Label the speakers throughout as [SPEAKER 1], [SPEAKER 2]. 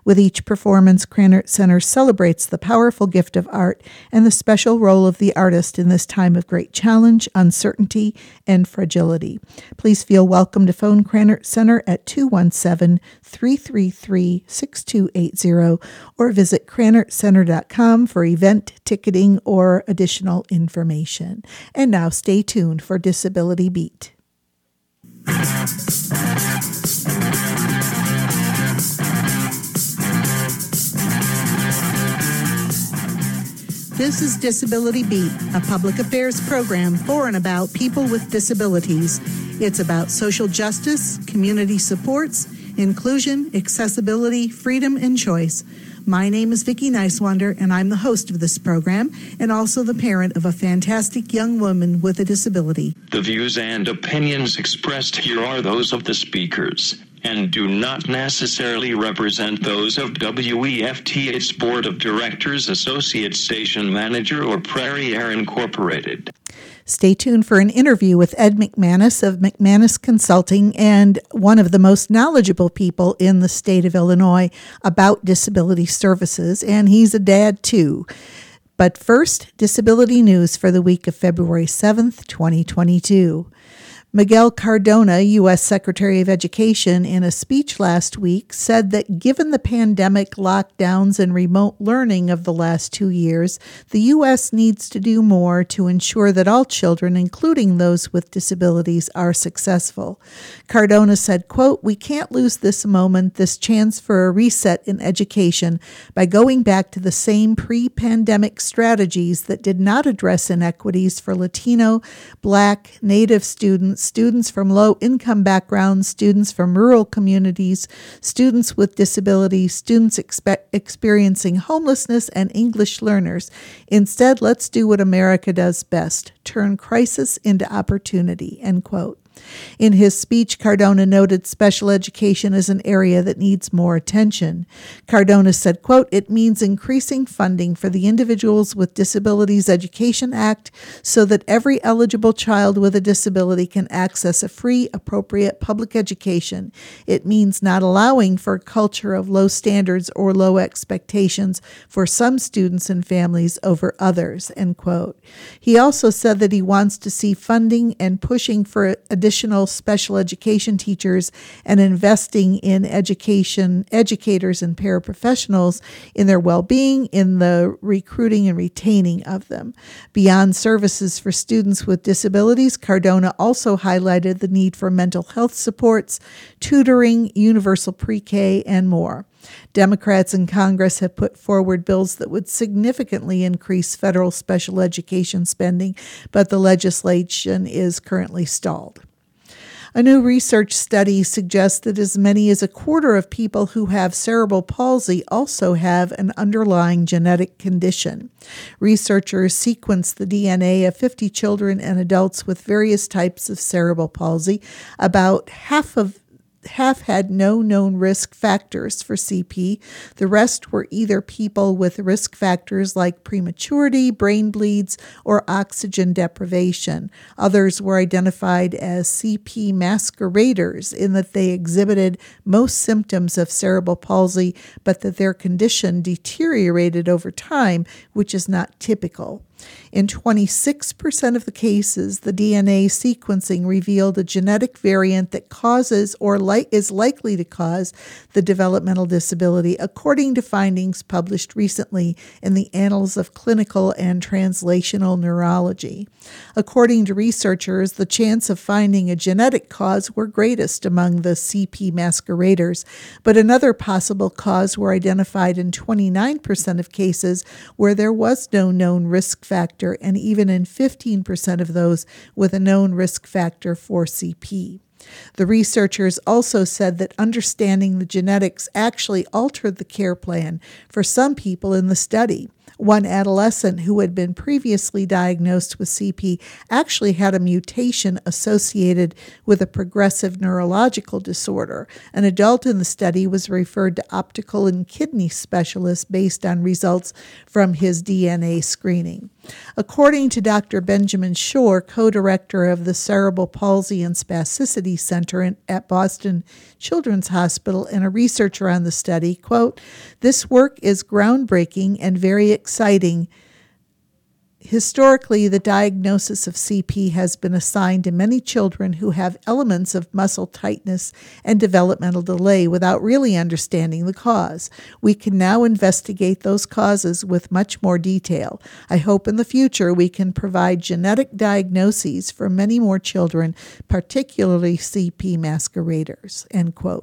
[SPEAKER 1] With each performance, Krannert Center celebrates the powerful gift of art and the special role of the artist in this time of great challenge, uncertainty, and fragility. Please feel welcome to phone Krannert Center at 217-333-6280 or visit KrannertCenter.com for event ticketing or additional information. And now stay tuned for Disability Beat. This is Disability Beat, a public affairs program for and about people with disabilities. It's about social justice, community supports, inclusion, accessibility, freedom, and choice. My name is Vicki Nicewander, and I'm the host of this program and also the parent of a fantastic young woman with a disability.
[SPEAKER 2] The views and opinions expressed here are those of the speakers and do not necessarily represent those of WEFT, its Board of Directors, Associate Station Manager, or Prairie Air Incorporated.
[SPEAKER 1] Stay tuned for an interview with Ed McManus of McManus Consulting and one of the most knowledgeable people in the state of Illinois about disability services, and he's a dad too. But first, disability news for the week of February 7th, 2022. Miguel Cardona, U.S. Secretary of Education, in a speech last week, said that given the pandemic lockdowns and remote learning of the last 2 years, the U.S. needs to do more to ensure that all children, including those with disabilities, are successful. Cardona said, quote, "We can't lose this moment, this chance for a reset in education by going back to the same pre-pandemic strategies that did not address inequities for Latino, Black, Native students from low-income backgrounds, students from rural communities, students with disabilities, students experiencing homelessness, and English learners. Instead, let's do what America does best, turn crisis into opportunity," end quote. In his speech, Cardona noted special education is an area that needs more attention. Cardona said, quote, "It means increasing funding for the Individuals with Disabilities Education Act so that every eligible child with a disability can access a free, appropriate public education. It means not allowing for a culture of low standards or low expectations for some students and families over others," end quote. He also said that he wants to see funding and pushing for additional special education teachers and investing in educators and paraprofessionals in their well-being, in the recruiting and retaining of them. Beyond services for students with disabilities, Cardona also highlighted the need for mental health supports, tutoring, universal pre-K, and more. Democrats in Congress have put forward bills that would significantly increase federal special education spending, but the legislation is currently stalled. A new research study suggests that as many as a quarter of people who have cerebral palsy also have an underlying genetic condition. Researchers sequenced the DNA of 50 children and adults with various types of cerebral palsy. About half had no known risk factors for CP. The rest were either people with risk factors like prematurity, brain bleeds, or oxygen deprivation. Others were identified as CP masqueraders in that they exhibited most symptoms of cerebral palsy, but that their condition deteriorated over time, which is not typical. In 26% of the cases, the DNA sequencing revealed a genetic variant that causes or is likely to cause the developmental disability, according to findings published recently in the Annals of Clinical and Translational Neurology. According to researchers, the chance of finding a genetic cause were greatest among the CP masqueraders, but another possible cause were identified in 29% of cases where there was no known risk factor, and even in 15% of those with a known risk factor for CP. The researchers also said that understanding the genetics actually altered the care plan for some people in the study. One adolescent who had been previously diagnosed with CP actually had a mutation associated with a progressive neurological disorder. An adult in the study was referred to optical and kidney specialists based on results from his DNA screening. According to Dr. Benjamin Shore, co-director of the Cerebral Palsy and Spasticity Center at Boston Children's Hospital and a researcher on the study, quote, "This work is groundbreaking and very exciting. Historically, the diagnosis of CP has been assigned to many children who have elements of muscle tightness and developmental delay without really understanding the cause. We can now investigate those causes with much more detail. I hope in the future we can provide genetic diagnoses for many more children, particularly CP masqueraders," end quote.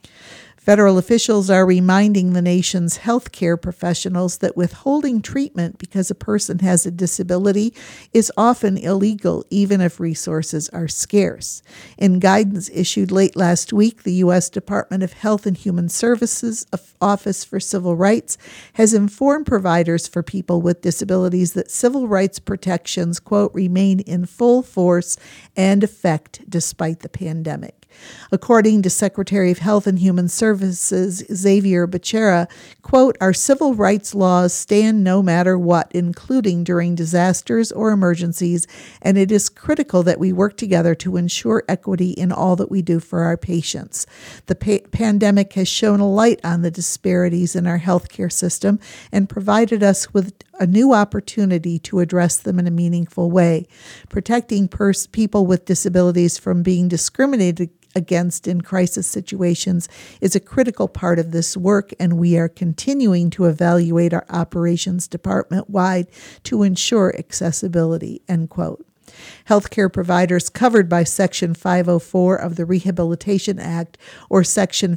[SPEAKER 1] Federal officials are reminding the nation's healthcare professionals that withholding treatment because a person has a disability is often illegal, even if resources are scarce. In guidance issued late last week, the U.S. Department of Health and Human Services Office for Civil Rights has informed providers for people with disabilities that civil rights protections, quote, "remain in full force and effect despite the pandemic." According to Secretary of Health and Human Services Xavier Becerra, quote, "Our civil rights laws stand no matter what, including during disasters or emergencies, and it is critical that we work together to ensure equity in all that we do for our patients. The pandemic has shown a light on the disparities in our healthcare system and provided us with a new opportunity to address them in a meaningful way. Protecting people with disabilities from being discriminated against in crisis situations is a critical part of this work, and we are continuing to evaluate our operations department-wide to ensure accessibility," end quote. Healthcare providers covered by Section 504 of the Rehabilitation Act or Section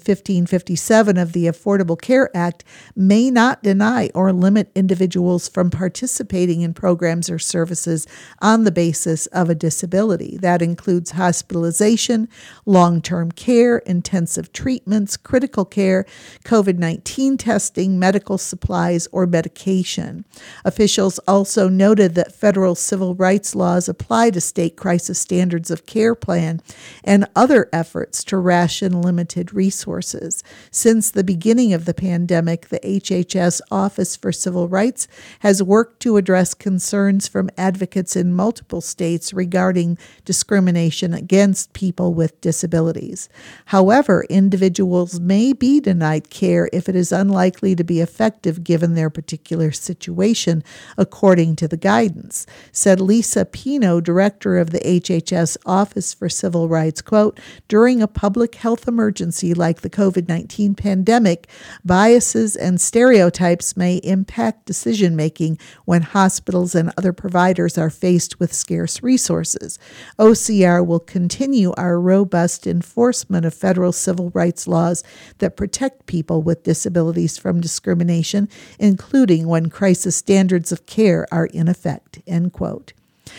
[SPEAKER 1] 1557 of the Affordable Care Act may not deny or limit individuals from participating in programs or services on the basis of a disability. That includes hospitalization, long-term care, intensive treatments, critical care, COVID-19 testing, medical supplies, or medication. Officials also noted that federal civil rights laws apply to state crisis standards of care plan and other efforts to ration limited resources. Since the beginning of the pandemic, the HHS Office for Civil Rights has worked to address concerns from advocates in multiple states regarding discrimination against people with disabilities. However, individuals may be denied care if it is unlikely to be effective given their particular situation, according to the guidance, said Lisa Pino, director of the HHS Office for Civil Rights, quote, "During a public health emergency like the COVID-19 pandemic, biases and stereotypes may impact decision-making when hospitals and other providers are faced with scarce resources. OCR will continue our robust enforcement of federal civil rights laws that protect people with disabilities from discrimination, including when crisis standards of care are in effect," end quote.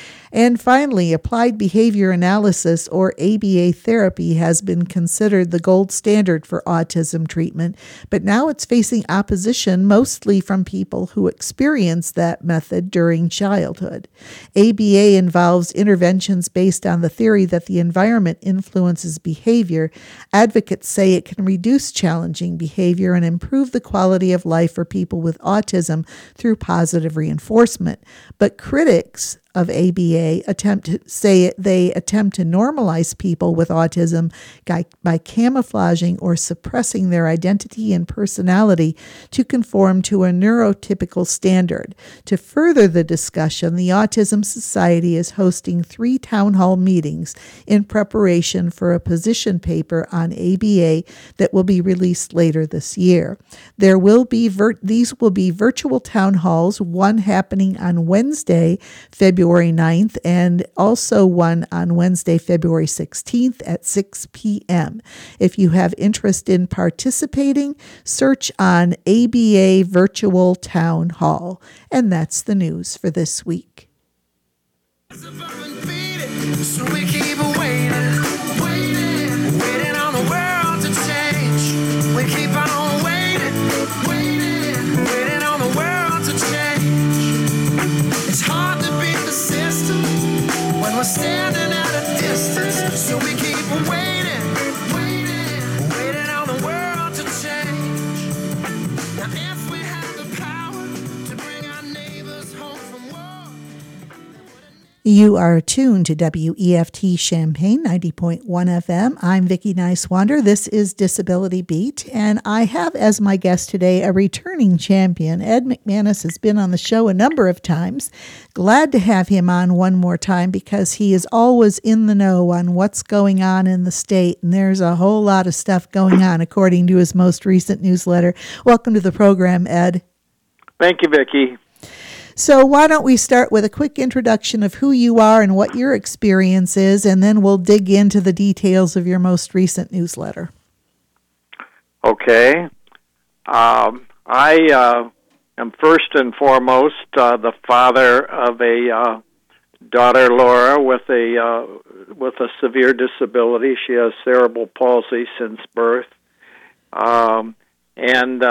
[SPEAKER 1] And finally, applied behavior analysis, or ABA therapy, has been considered the gold standard for autism treatment, but now it's facing opposition mostly from people who experience that method during childhood. ABA involves interventions based on the theory that the environment influences behavior. Advocates say it can reduce challenging behavior and improve the quality of life for people with autism through positive reinforcement. But critics of ABA attempt to normalize people with autism by camouflaging or suppressing their identity and personality to conform to a neurotypical standard. To further the discussion, the Autism Society is hosting 3 town hall meetings in preparation for a position paper on ABA that will be released later this year. These will be virtual town halls, one happening on Wednesday, February 9th, and also one on Wednesday, February 16th at 6 p.m. If you have interest in participating, search on ABA Virtual Town Hall. And that's the news for this week.
[SPEAKER 3] So we keep waiting on the world to change. We keep on waiting on the world to change.
[SPEAKER 1] You are tuned to WEFT Champaign 90.1 FM. I'm Vicki Nicewander. This is Disability Beat, and I have as my guest today a returning champion. Ed McManus has been on the show a number of times. Glad to have him on one more time because he is always in the know on what's going on in the state, and there's a whole lot of stuff going on according to his most recent newsletter. Welcome to the program, Ed.
[SPEAKER 4] Thank you, Vicki.
[SPEAKER 1] So why don't we start with a quick introduction of who you are and what your experience is, and then we'll dig into the details of your most recent newsletter.
[SPEAKER 4] Okay. I am first and foremost the father of a daughter, Laura, with a severe disability. She has cerebral palsy since birth, and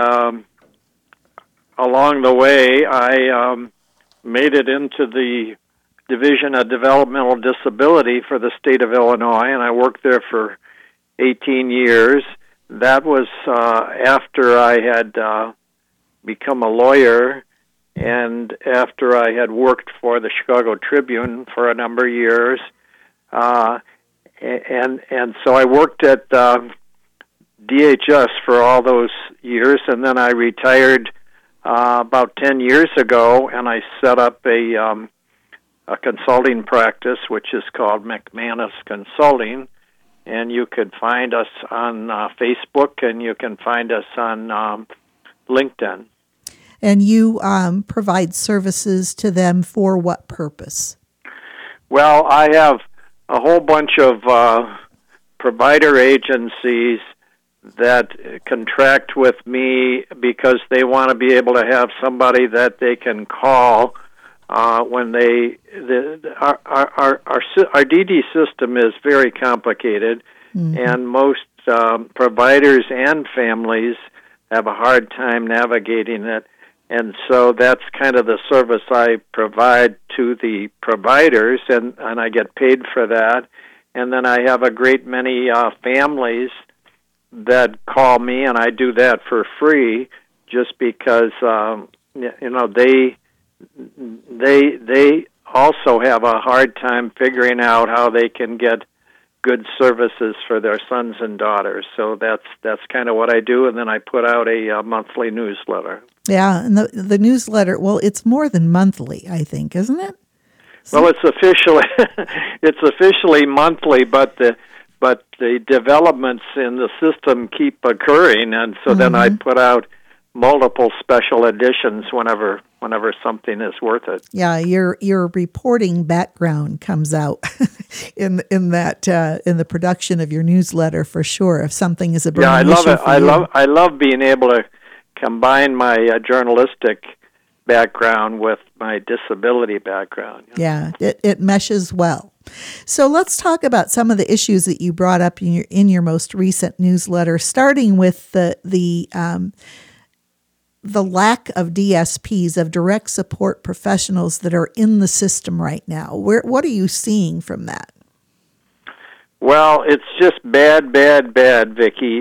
[SPEAKER 4] along the way, I made it into the Division of Developmental Disability for the state of Illinois, and I worked there for 18 years. That was after I had become a lawyer and after I had worked for the Chicago Tribune for a number of years. And so I worked at DHS for all those years, and then I retired about 10 years ago, and I set up a consulting practice, which is called McManus Consulting, and you could find us on Facebook, and you can find us on LinkedIn.
[SPEAKER 1] And you provide services to them for what purpose?
[SPEAKER 4] Well, I have a whole bunch of provider agencies that contract with me because they want to be able to have somebody that they can call when our DD system is very complicated, and most providers and families have a hard time navigating it, and so that's kind of the service I provide to the providers, and I get paid for that. And then I have a great many families that call me, and I do that for free, just because they also have a hard time figuring out how they can get good services for their sons and daughters. So that's kind of what I do, and then I put out a monthly newsletter.
[SPEAKER 1] Yeah, and the newsletter, well, it's more than monthly, I think, isn't it?
[SPEAKER 4] Well, it's officially monthly, but the developments in the system keep occurring, and so then I put out multiple special editions whenever something is worth it.
[SPEAKER 1] Yeah, your reporting background comes out in the production of your newsletter for sure. If something is a burning issue for you.
[SPEAKER 4] I love being able to combine my journalistic background with my disability background.
[SPEAKER 1] Yeah, it meshes well. So let's talk about some of the issues that you brought up in your most recent newsletter, starting with the lack of DSPs, of direct support professionals that are in the system right now. What are you seeing from that?
[SPEAKER 4] Well, it's just bad, Vicki.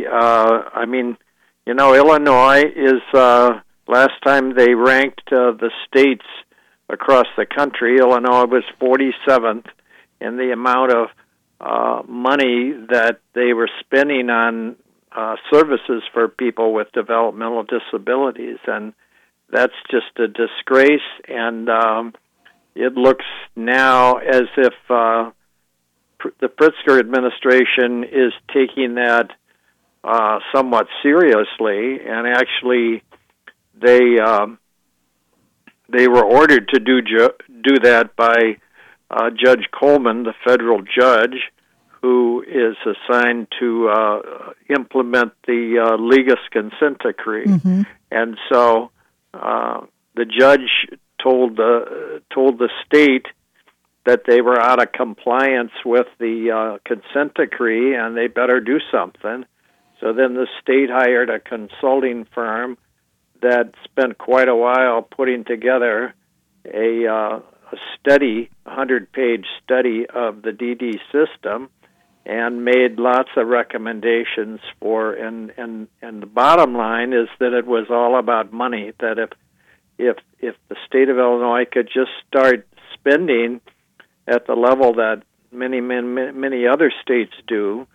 [SPEAKER 4] Illinois is, last time they ranked the states across the country, Illinois was 47th in the amount of money that they were spending on services for people with developmental disabilities, and that's just a disgrace. And it looks now as if the Pritzker administration is taking that somewhat seriously, and actually they were ordered to do that by Judge Coleman, the federal judge, who is assigned to implement the Legis consent decree. Mm-hmm. And so the judge told the state that they were out of compliance with the consent decree and they better do something. So then the state hired a consulting firm that spent quite a while putting together a study, 100-page study of the DD system, and made lots of recommendations for, and the bottom line is that it was all about money, that if the state of Illinois could just start spending at the level that many other states do,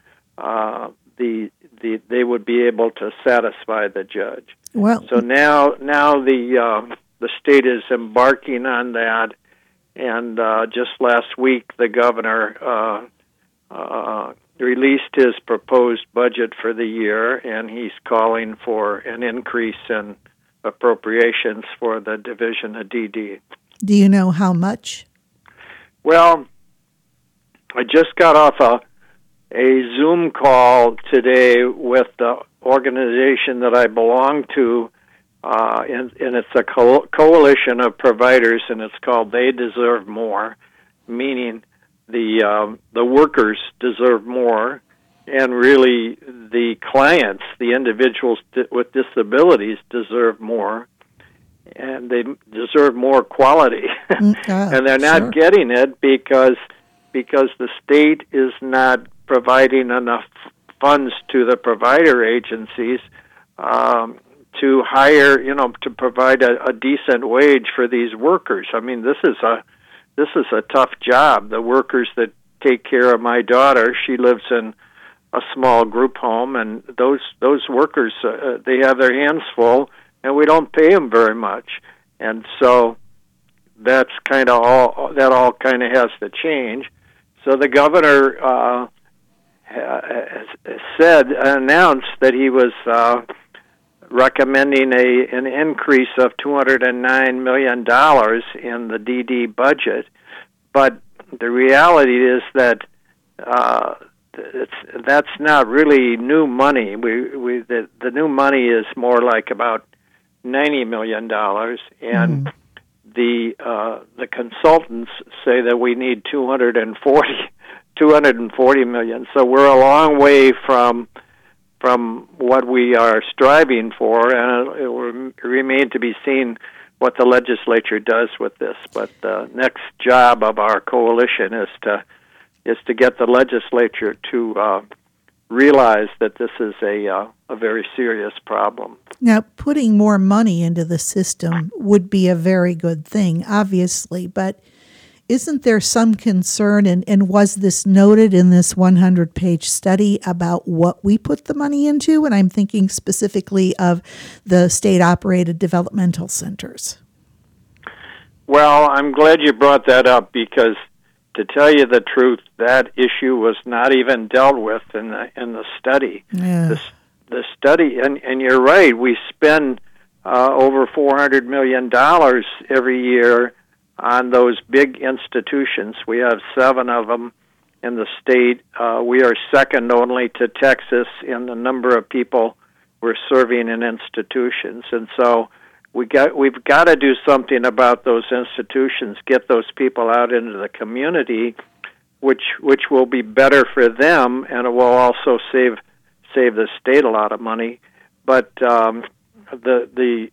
[SPEAKER 4] they would be able to satisfy the judge.
[SPEAKER 1] Well,
[SPEAKER 4] so now the state is embarking on that, and just last week the governor released his proposed budget for the year, and he's calling for an increase in appropriations for the Division of DD.
[SPEAKER 1] do you know how much?
[SPEAKER 4] Well, I just got off a Zoom call today with the organization that I belong to, and it's a coalition of providers, and it's called They Deserve More, meaning the workers deserve more, and really the clients, the individuals with disabilities, deserve more, and they deserve more quality. And they're not getting it because the state is not providing enough funds to the provider agencies to hire, to provide a decent wage for these workers. I mean, this is a tough job. The workers that take care of my daughter, she lives in a small group home, and those workers, they have their hands full, and we don't pay them very much. And so that's kind of all. That all kind of has to change. So the governor announced that he was recommending an increase of $209 million in the DD budget, but the reality is that that's not really new money. The new money is more like about $90 million, and the consultants say that we need 240 million. So we're a long way from what we are striving for, and it will remain to be seen what the legislature does with this. But the next job of our coalition is to get the legislature to realize that this is a very serious problem.
[SPEAKER 1] Now, putting more money into the system would be a very good thing, obviously, but isn't there some concern, and was this noted in this 100-page study about what we put the money into? And I'm thinking specifically of the state-operated developmental centers.
[SPEAKER 4] Well, I'm glad you brought that up, because to tell you the truth, that issue was not even dealt with in the study.
[SPEAKER 1] Yeah.
[SPEAKER 4] The study, and you're right, we spend over $400 million every year on those big institutions. We have 7 of them in the state. We are second only to Texas in the number of people we're serving in institutions. And so we've got to do something about those institutions, get those people out into the community, which will be better for them, and it will also save the state a lot of money. But the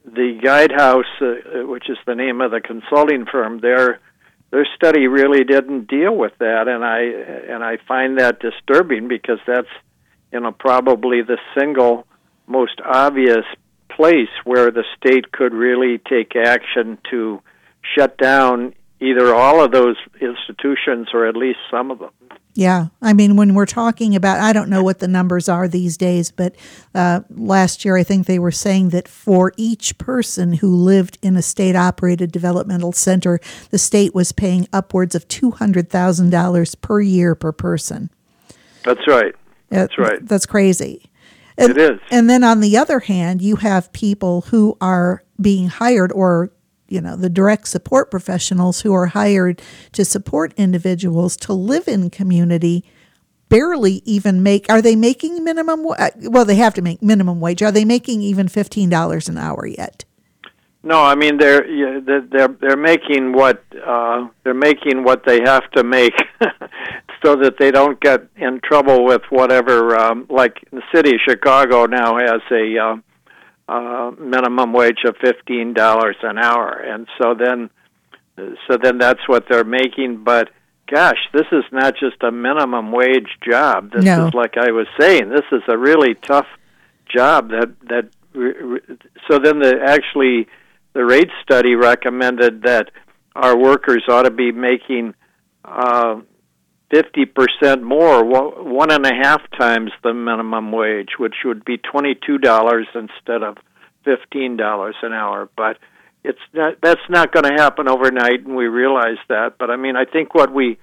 [SPEAKER 4] Guidehouse, which is the name of the consulting firm, their study really didn't deal with that, and I find that disturbing, because that's probably the single most obvious place where the state could really take action to shut down either all of those institutions or at least some of them.
[SPEAKER 1] Yeah. I mean, when we're talking about, I don't know what the numbers are these days, but last year I think they were saying that for each person who lived in a state-operated developmental center, the state was paying upwards of $200,000 per year per person.
[SPEAKER 4] That's right. That's right.
[SPEAKER 1] That's crazy.
[SPEAKER 4] It is.
[SPEAKER 1] And then on the other hand, you have people who are being hired, or the direct support professionals who are hired to support individuals to live in community, barely even are they making minimum? Well, they have to make minimum wage. Are they making even $15 an hour yet?
[SPEAKER 4] No, I mean they're making what they have to make, so that they don't get in trouble with whatever. Like the city of Chicago now has a minimum wage of $15 an hour, and so then that's what they're making. But gosh, this is not just a minimum wage job. This is, like I was saying, this is a really tough job. So then the rate study recommended that our workers ought to be making 50% more, 1.5 times the minimum wage, which would be $22 instead of $15 an hour. But that's not going to happen overnight, and we realize that. But I mean, I think what we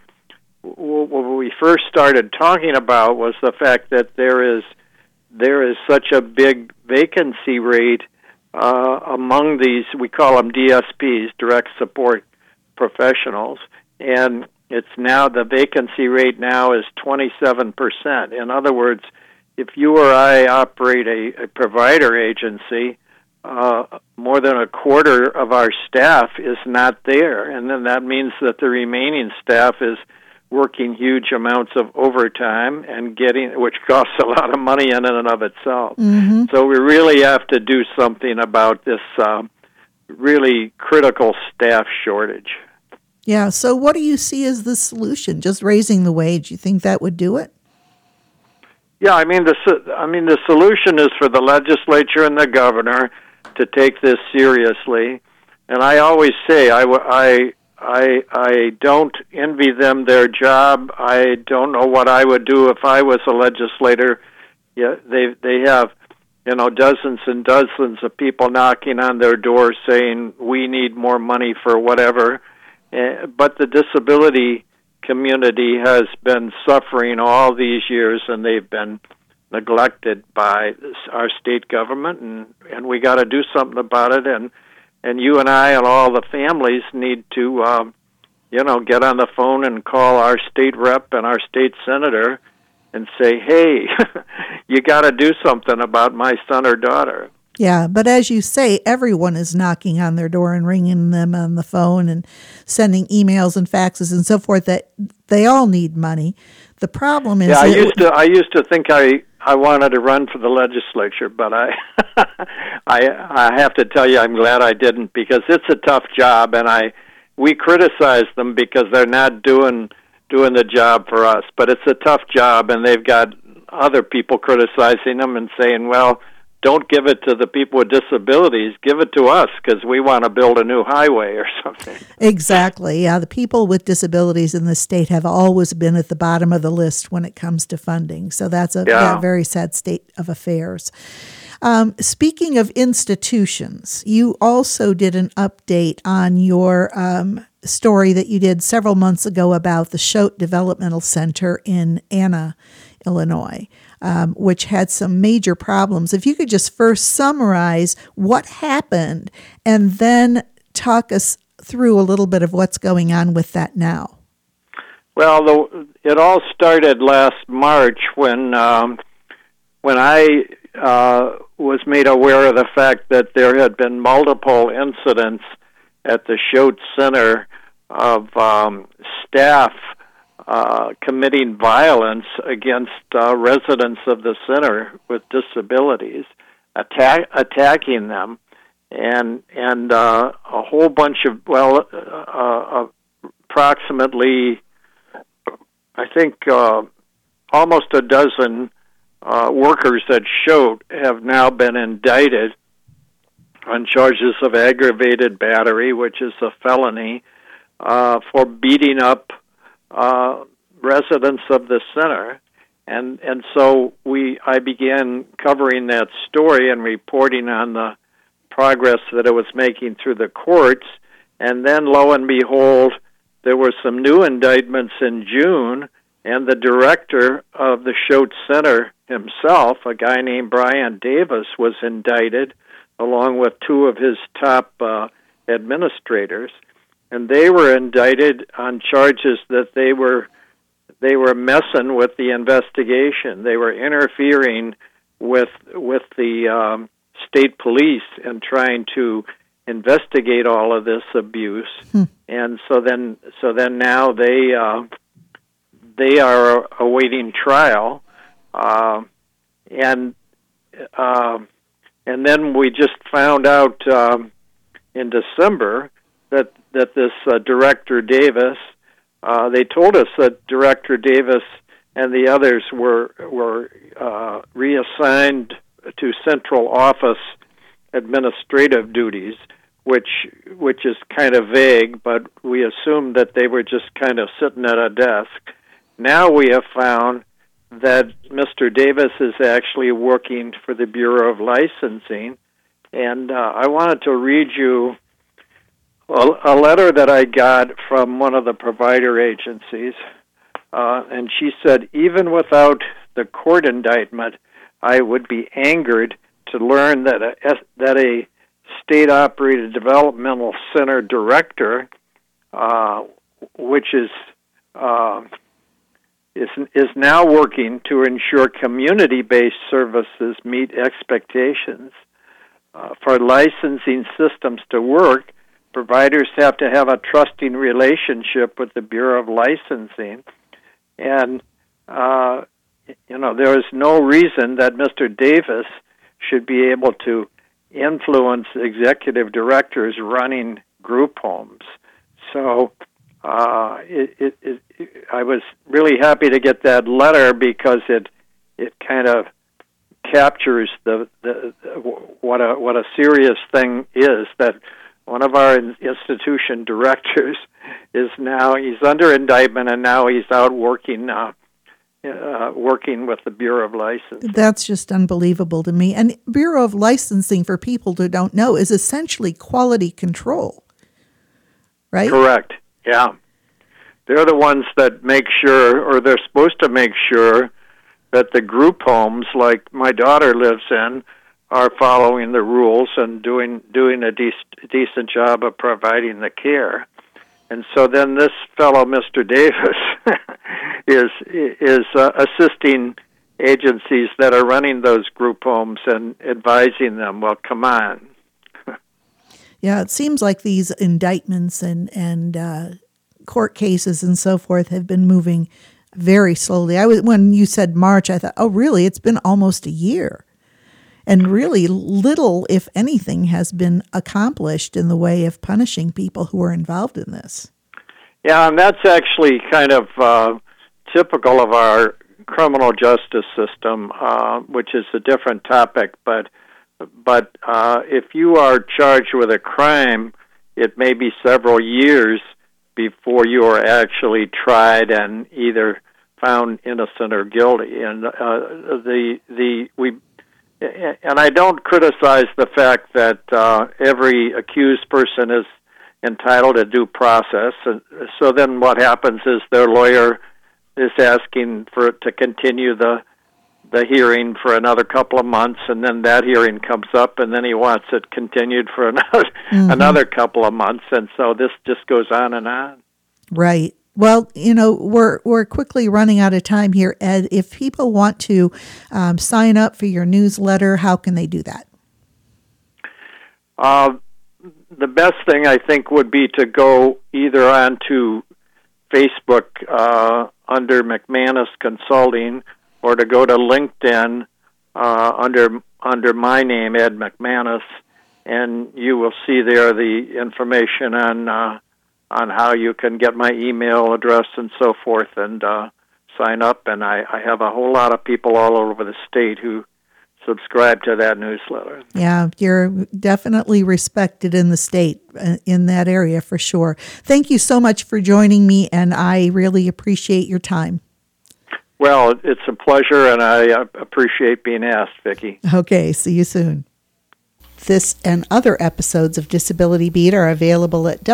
[SPEAKER 4] first started talking about was the fact that there is such a big vacancy rate among these, we call them DSPs, direct support professionals, and it's now, the vacancy rate now is 27%. In other words, if you or I operate a provider agency, more than a quarter of our staff is not there, and then that means that the remaining staff is working huge amounts of overtime and which costs a lot of money in and of itself. Mm-hmm. So we really have to do something about this really critical staff shortage.
[SPEAKER 1] Yeah, so what do you see as the solution? Just raising the wage? You think that would do it?
[SPEAKER 4] Yeah, I mean the solution is for the legislature and the governor to take this seriously. And I always say I don't envy them their job. I don't know what I would do if I was a legislator. Yeah, they have, dozens and dozens of people knocking on their doors saying we need more money for whatever. But the disability community has been suffering all these years, and they've been neglected by our state government, and we got to do something about it. And you and I and all the families need to, get on the phone and call our state rep and our state senator and say, hey, you got to do something about my son or daughter.
[SPEAKER 1] Yeah, but as you say, everyone is knocking on their door and ringing them on the phone and sending emails and faxes and so forth, that they all need money. The problem is...
[SPEAKER 4] Yeah, I used to think I wanted to run for the legislature, but I have to tell you I'm glad I didn't, because it's a tough job, and we criticize them because they're not doing the job for us. But it's a tough job, and they've got other people criticizing them and saying, well, don't give it to the people with disabilities, give it to us because we want to build a new highway or something.
[SPEAKER 1] Exactly. Yeah, the people with disabilities in the state have always been at the bottom of the list when it comes to funding. So that's a very sad state of affairs. Speaking of institutions, you also did an update on your story that you did several months ago about the Choate Developmental Center in Anna, Illinois, which had some major problems. If you could just first summarize what happened and then talk us through a little bit of what's going on with that now.
[SPEAKER 4] Well, it all started last March when I was made aware of the fact that there had been multiple incidents at the Choate Center of staff committing violence against residents of the center with disabilities, attacking them, and a whole bunch of approximately, I think, almost a dozen workers at Choate have now been indicted on charges of aggravated battery, which is a felony, for beating up residents of the center, and so I began covering that story and reporting on the progress that it was making through the courts, and then lo and behold, there were some new indictments in June, and the director of the Choate Center himself, a guy named Brian Davis, was indicted along with two of his top administrators. And they were indicted on charges that they were messing with the investigation. They were interfering with the state police and trying to investigate all of this abuse. And so then now they are awaiting trial, and then we just found out in December that this Director Davis, they told us that Director Davis and the others were reassigned to central office administrative duties, which is kind of vague, but we assumed that they were just kind of sitting at a desk. Now we have found that Mr. Davis is actually working for the Bureau of Licensing, and I wanted to read you a letter that I got from one of the provider agencies, and she said, even without the court indictment, I would be angered to learn that a state-operated developmental center director, which is now working to ensure community-based services meet expectations. For licensing systems to work, providers have to have a trusting relationship with the Bureau of Licensing, and there is no reason that Mr. Davis should be able to influence executive directors running group homes. So I was really happy to get that letter because it kind of captures what a serious thing is that one of our institution directors he's under indictment, and now he's out working with the Bureau of Licensing.
[SPEAKER 1] That's just unbelievable to me. And Bureau of Licensing, for people who don't know, is essentially quality control, right?
[SPEAKER 4] Correct, yeah. They're the ones that make sure, or they're supposed to make sure, that the group homes, like my daughter lives in, are following the rules and doing a decent job of providing the care. And so then this fellow, Mr. Davis, is assisting agencies that are running those group homes and advising them, well, come on.
[SPEAKER 1] Yeah, it seems like these indictments and court cases and so forth have been moving very slowly. When you said March, I thought, oh, really? It's been almost a year. And really little, if anything, has been accomplished in the way of punishing people who are involved in this.
[SPEAKER 4] Yeah, and that's actually kind of typical of our criminal justice system, which is a different topic. But if you are charged with a crime, it may be several years before you are actually tried and either found innocent or guilty. And and I don't criticize the fact that every accused person is entitled to due process. So then what happens is their lawyer is asking for it to continue the hearing for another couple of months, and then that hearing comes up, and then he wants it continued for another couple of months, and so this just goes on and on.
[SPEAKER 1] Right. Well, we're quickly running out of time here, Ed. If people want to sign up for your newsletter, how can they do that?
[SPEAKER 4] The best thing, I think, would be to go either onto Facebook under McManus Consulting, or to go to LinkedIn under my name, Ed McManus, and you will see there the information on how you can get my email address and so forth and sign up. And I have a whole lot of people all over the state who subscribe to that newsletter. Yeah,
[SPEAKER 1] you're definitely respected in the state in that area for sure. Thank you so much for joining me, and I really appreciate your time.
[SPEAKER 4] Well, it's a pleasure, and I appreciate being asked, Vicki.
[SPEAKER 1] Okay, see you soon. This and other episodes of Disability Beat are available at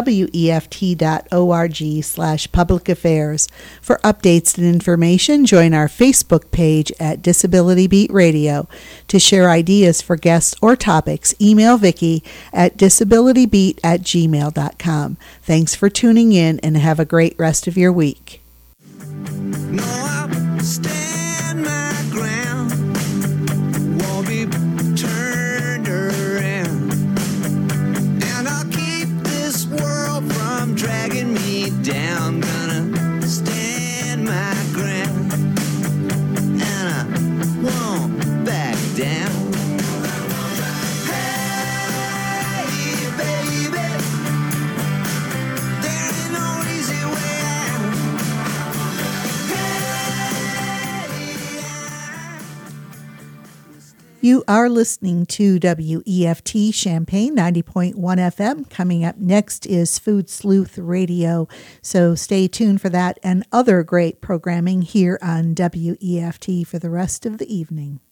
[SPEAKER 1] weft.org/public affairs. For updates and information, join our Facebook page at Disability Beat Radio. To share ideas for guests or topics, email Vicki at disabilitybeat@gmail.com. Thanks for tuning in, and have a great rest of your week.
[SPEAKER 3] No, I'll stand my ground. Won't be turned around. And I'll keep this world from dragging me down. Gonna stand my ground. And I won't back down. Hey, baby, there ain't no easy way out. Hey,
[SPEAKER 1] You are listening to WEFT Champaign 90.1 FM. Coming up next is Food Sleuth Radio. So stay tuned for that and other great programming here on WEFT for the rest of the evening.